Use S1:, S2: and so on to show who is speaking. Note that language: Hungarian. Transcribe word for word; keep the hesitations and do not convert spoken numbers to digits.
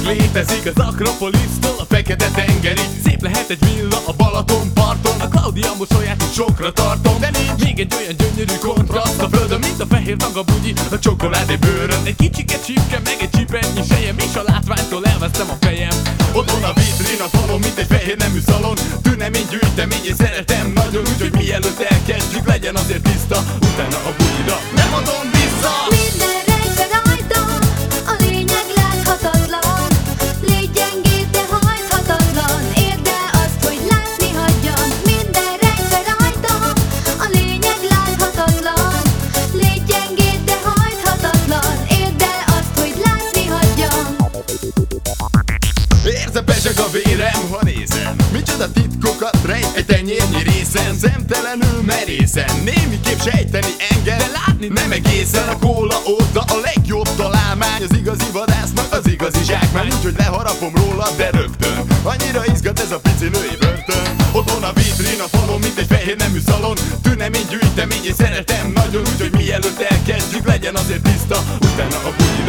S1: létezik az Akropolisztól a Fekete-tengerig. Szép lehet egy villa a Balaton parton, a Claudia mosolyát is sokra tartom. De nincs még egy olyan gyönyörű kontraszt a földön, mint a fehér tagabugyi a csokoládé bőrön. Egy kicsike csipke, meg egy csipennyi sejem, és a látványtól elvesztem a fejem. Otthon a vitrin, a falon, mint egy fehér nemű szalon. Tünemény, gyűjtemény, és szeretem nagyon, úgyhogy mielőtt elkezdjük, legyen azért tiszta, utána a bugyira nem adom vissza.
S2: Minden rejtve rajta, a lényeg láthatatlan. Légy gyengéd, de hajthatatlan, érd el azt, hogy látni hagyjam. Minden rejtve rajta, a lényeg láthatatlan. Légy gyengéd, de hajthatatlan, érd el azt, hogy látni hagyjam.
S1: Érzem, pezseg a vérem, ha nézem, micsoda titkokat rejt egy tenyérnyi részen. Szemtelenül merészen, némiképp sejteni engem, de látni nem egészen. A kóla óta a legjobb találmány, az igazi vadásznak az igazi zsákmány. Úgyhogy leharapom róla, de rögtön, annyira izgat ez a pici női börtön. Otthon a vitrin, a falon, mint egy fehér nemű szalon. Tünemény, gyűjtemény, és szeretem nagyon, úgyhogy mielőtt elkezdjük, legyen azért tiszta, utána a bugyira